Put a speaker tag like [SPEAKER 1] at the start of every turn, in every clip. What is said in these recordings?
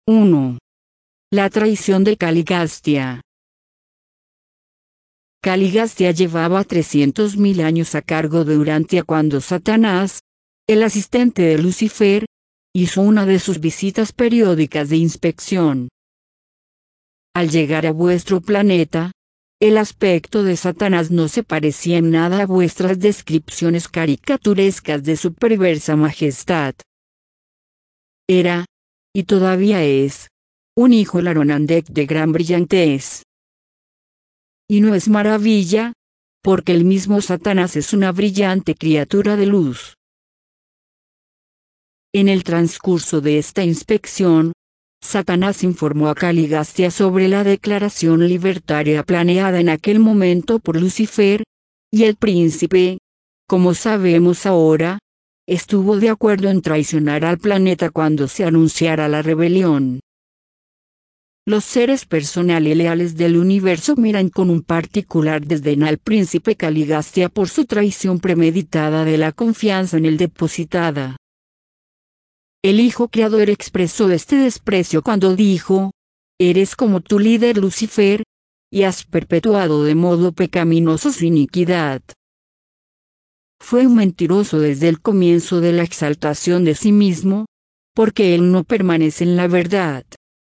[SPEAKER 1] 1. La traición de Caligastia. Caligastia llevaba 300.000 años a cargo de Urantia cuando Satanás, el asistente de Lucifer, hizo una de sus visitas periódicas de inspección. Al llegar a vuestro planeta, el aspecto de Satanás no se parecía en nada a vuestras descripciones caricaturescas de su perversa majestad. Era, y todavía es, un hijo Laronandek de gran brillantez. Y no es maravilla, porque el mismo Satanás es una brillante criatura de luz. En el transcurso de esta inspección, Satanás informó a Caligastia sobre la declaración libertaria planeada en aquel momento por Lucifer, y el príncipe, como sabemos ahora, estuvo de acuerdo en traicionar al planeta cuando se anunciara la rebelión. Los seres personales leales del universo miran con un particular desdén al príncipe Caligastia por su traición premeditada de la confianza en él depositada. El Hijo Creador expresó este desprecio cuando dijo: «Eres como tu líder Lucifer, y has perpetuado de modo pecaminoso su iniquidad». Fue un mentiroso desde el comienzo de la exaltación de sí mismo, porque él no permanece en la verdad.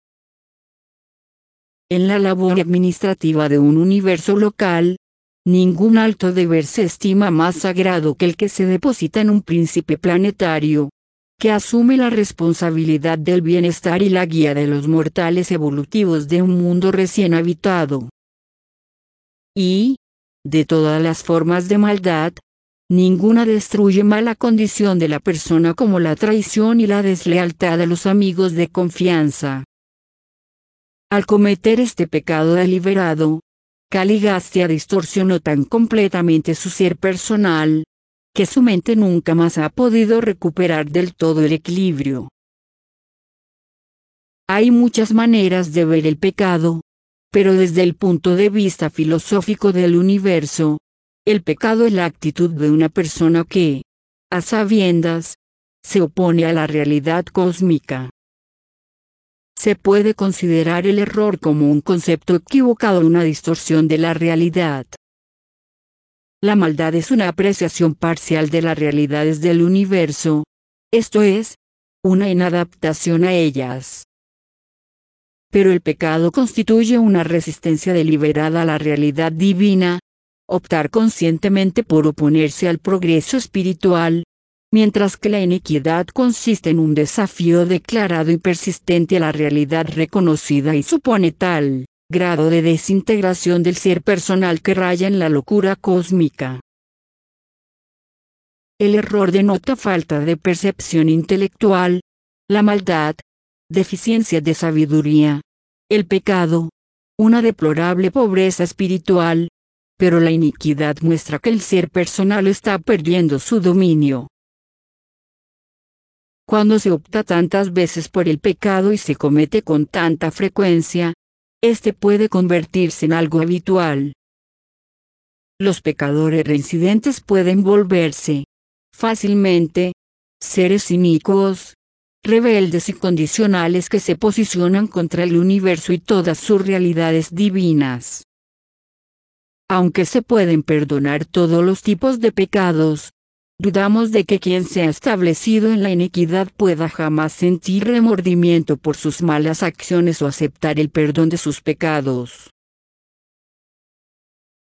[SPEAKER 1] En la labor administrativa de un universo local, ningún alto deber se estima más sagrado que el que se deposita en un príncipe planetario, que asume la responsabilidad del bienestar y la guía de los mortales evolutivos de un mundo recién habitado. Y, de todas las formas de maldad, ninguna destruye más la condición de la persona como la traición y la deslealtad a los amigos de confianza. Al cometer este pecado deliberado, Caligastia distorsionó tan completamente su ser personal, que su mente nunca más ha podido recuperar del todo el equilibrio. Hay muchas maneras de ver el pecado, pero desde el punto de vista filosófico del universo, el pecado es la actitud de una persona que, a sabiendas, se opone a la realidad cósmica. Se puede considerar el error como un concepto equivocado, una distorsión de la realidad. La maldad es una apreciación parcial de las realidades del universo, esto es, una inadaptación a ellas. Pero el pecado constituye una resistencia deliberada a la realidad divina, optar conscientemente por oponerse al progreso espiritual, mientras que la iniquidad consiste en un desafío declarado y persistente a la realidad reconocida y supone tal grado de desintegración del ser personal que raya en la locura cósmica. El error denota falta de percepción intelectual, la maldad, deficiencia de sabiduría, el pecado, una deplorable pobreza espiritual, pero la iniquidad muestra que el ser personal está perdiendo su dominio. Cuando se opta tantas veces por el pecado y se comete con tanta frecuencia, este puede convertirse en algo habitual. Los pecadores reincidentes pueden volverse, fácilmente, seres inicuos, rebeldes y condicionales que se posicionan contra el universo y todas sus realidades divinas. Aunque se pueden perdonar todos los tipos de pecados, dudamos de que quien se ha establecido en la iniquidad pueda jamás sentir remordimiento por sus malas acciones o aceptar el perdón de sus pecados.